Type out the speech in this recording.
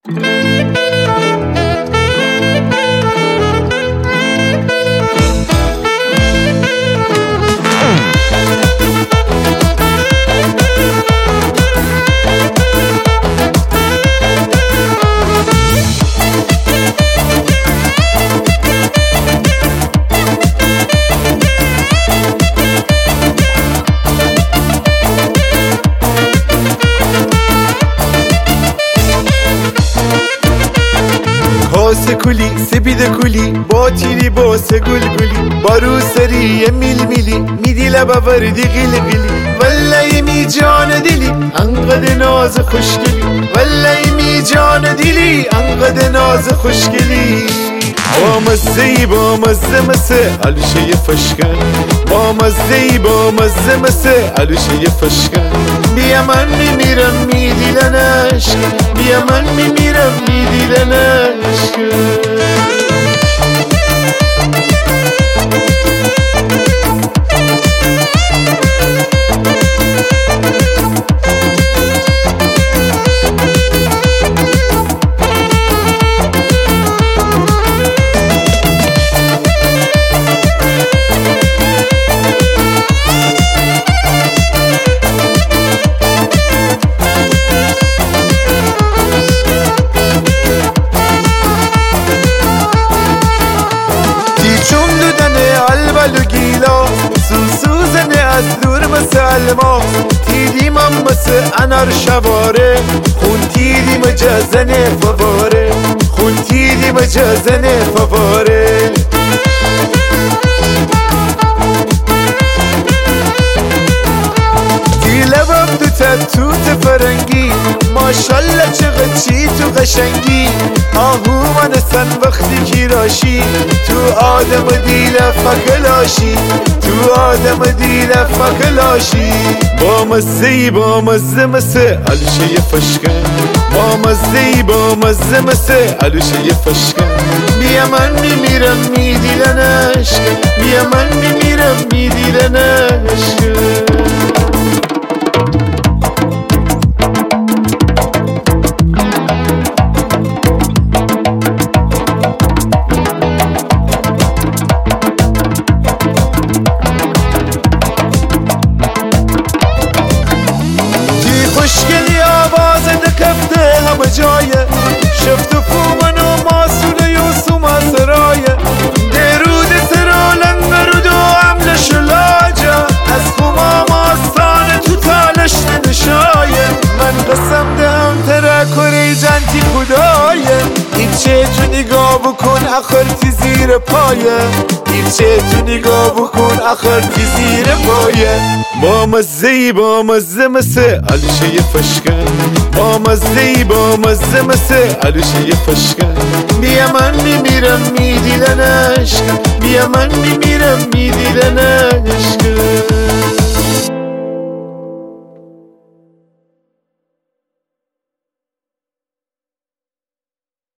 باسه کلی سپید کلی با تیری باسه گلگلی با روسری میل میلی میدی لبا وردی غیل غیلی والله می جان دلی انقدر ناز خوشگلی والله می جان دلی انقدر ناز خوشگلی با مزهی با مزه مسه علوشه فشکن با مزهی با مزه مسه علوشه فشکن بیا من میمیرم میدیلنش بیا من میمیرم میدیلنش البل و گیلا سوزنه از دور مثل الماس تیدیم هم مثل انار شواره خون تیدیم جزنه فواره خون تیدیم جزنه فواره لبم دو تتوت فرنگی ماشالله چقدر چی تو قشنگی آهو منستن وقتی کی راشی تو آدم دیل فکلاشی تو آدم دیل فکلاشی با مزهی با مزه مسه علوشه فشکن با مزهی با مزه مسه علوشه فشکن بیا من میمیرم میدیلنش بیا من میمیرم میدیلنش خوشگلی آواز دکفته همه جایه شفت و فومن و ماسول یوسو ماسرایه درود سرا لنگر دو عمل شلاجه از خوما ماستان تو تالش ندشایه من قسم دهم ترکوری جنتی خدایه این چه تو نگاه بکن اخرتی زیر پایه این چه تو نگاه بکن اخرتی زیر پایه با مزهی با مزه مسه علوشه فشکن با مزهی با مزه مسه علوشه فشکن بیا من میمیرم میدیلنش بیا من میمیرم میدیلنش